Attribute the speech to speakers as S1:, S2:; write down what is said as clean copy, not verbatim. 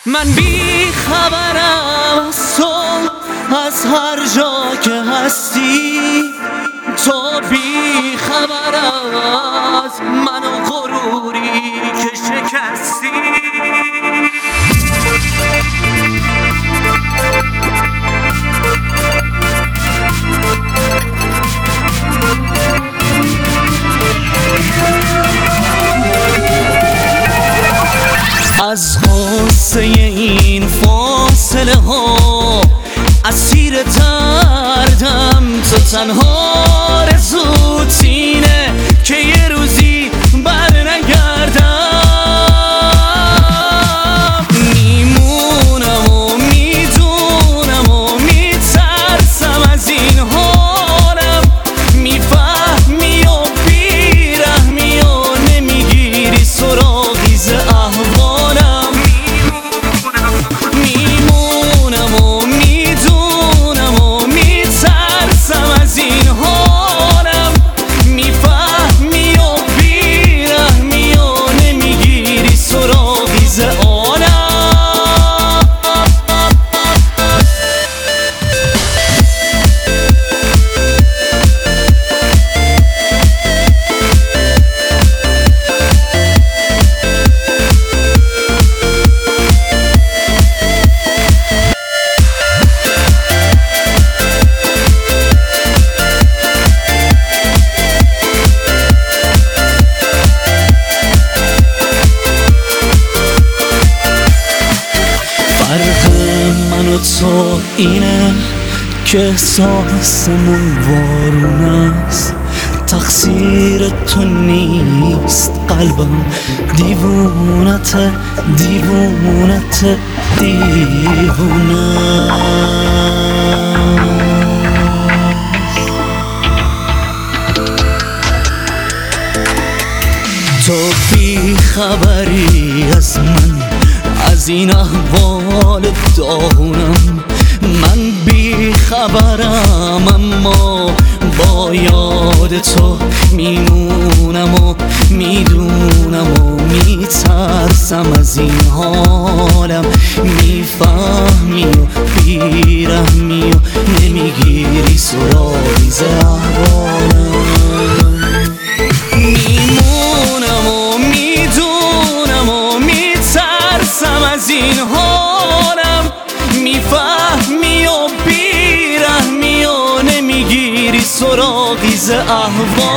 S1: من بی خبرم از تو، از هر جا که هستی. تو بی خبر از من و غروری که شکستی. از غصه این فاصله ها اسیر دردم، تو تنها آرزوت اینه که یه روزی بر نگردم. میمونم و میدونم و میترسم از این حالم. میفهمی و بیرحمی و نمیگیری سراغی ز احوالم. میمونم و میدونم و میترسم از این حالم. میفهمی و بیرحمی و نمیگیری سراغی ز عالم. فرق من و تو اینه که احساسمون وارون است. تقصیر تو نیست، قلبم دیوونته دیوونته دیوونه. تو بی خبری از من، از این احوال داغونم. من بی خبرم اما با یاد تو میمونم و میدونم و میترسم از این حالم. میفهمی و بیرحمی و نمیگیری سراغی ز احوالم. میمونم و میدونم و میترسم از این حالم. میفهمی و بیرحمی و نمیگیری سراغی ز احوالم.